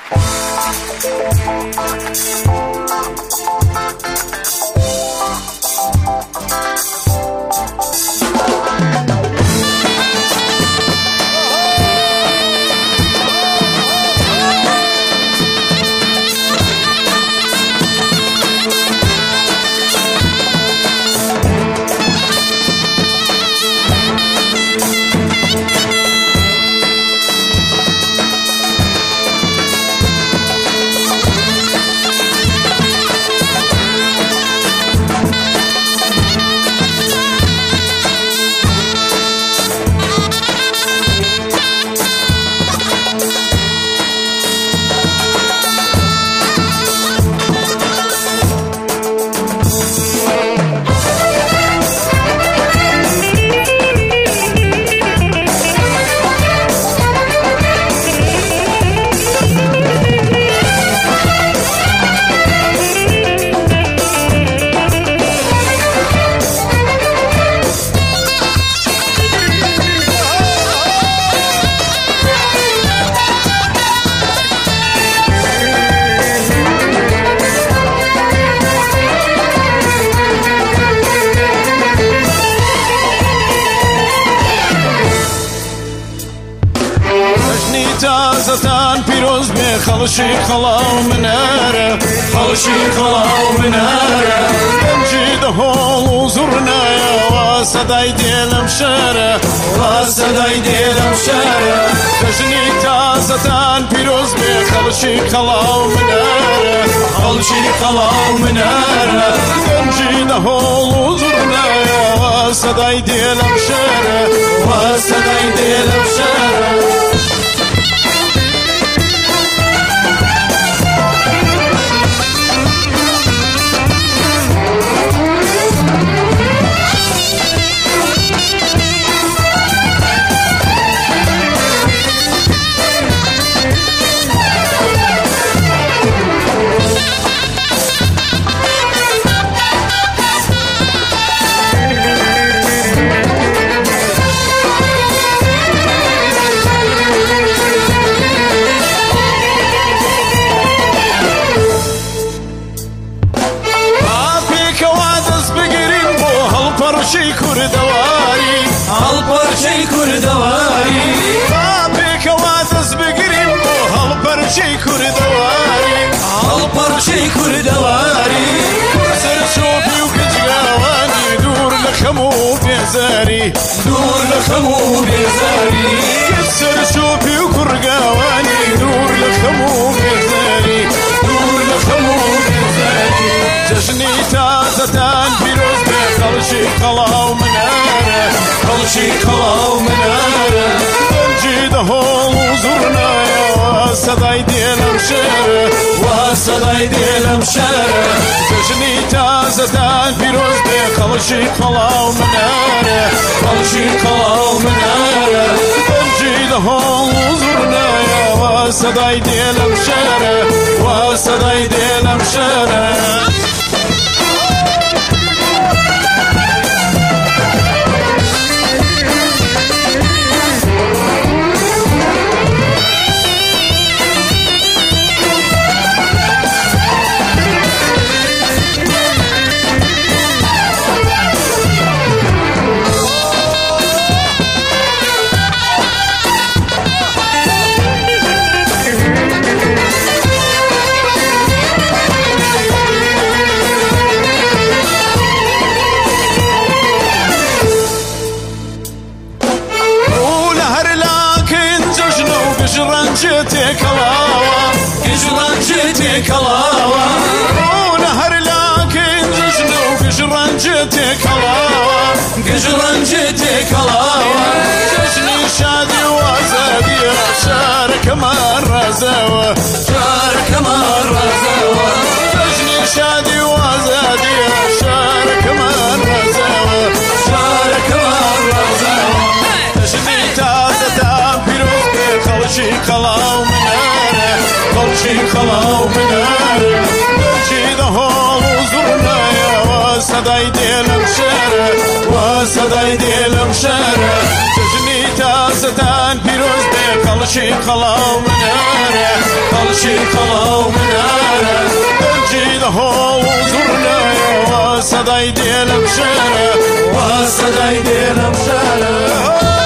تازتان پیروز به خلشی خلاو مناره خلشی خلاو مناره دمجی دهول زرنایا و صدای دلم شره و صدای دلم شره جشنی تازتان پیروز به خلشی خلاو مناره خلشی خلاو مناره دمجی دهول زرنایا و صدای دلم شره و صدای دلم شره هالپرچەی کوردەواری هالپرچەی کوردەواری باپێکەوە دەست بگرین بۆ هەڵپەرچەی کوردەواری هەڵپەرچەی کوردەواری سەر چۆپی و گجگاوانی دوور لە خەم و بێزاری دوور لە خەم و بێزاری سەر چۆپی و کوڕگاوانی دوور لە خەم و بێزاری دوور لە خەم و بێزاری جەژنی تازەتان پیرۆز بێ خەڵکی قەڵاو منارە خەڵکی قەڵاو منارە دەمجی دەهۆڵ و زوڕنایە سەدای دێلەم شەرە وا سەدای دێلەم شەرە جەژنی تازەتان پیرۆز بێ خەڵکی قەڵاو منارە خەڵکی قەڵاو منارە دەمجی دەهۆڵ و زوڕنایە وا سەدای دێلەم شەرە وا سەدای دێلەم شەرە تێکەڵاوە ڕۆنە هەر لاکەین جژنە و گژڕەنجە تێکەڵاوە گژڕەنجە تێکەڵاوە جەژنی شادی و ئازادیە شارەکەمان ڕازاوە شارەکەمان ڕازاوە جەژنی شادی و ئازادیە شارەکەمان ڕازاوە شارەکەمان ڕازاوە جەژنی تازەتان پیرۆز بێ خەڵکی قەڵاو منارە خەڵکی قەڵاو منارە دەمجی دەهۆڵ و زوڕنایە وا سەدای دێلەم شەرە وا سەدای دێلەم شەرە جەژنی تازەتان پیرۆز بێ خەڵکی قەڵاو منارە شي كلاو منانا الجيد هو وزرنا وصدايدي البشارة وصدايدي البشارة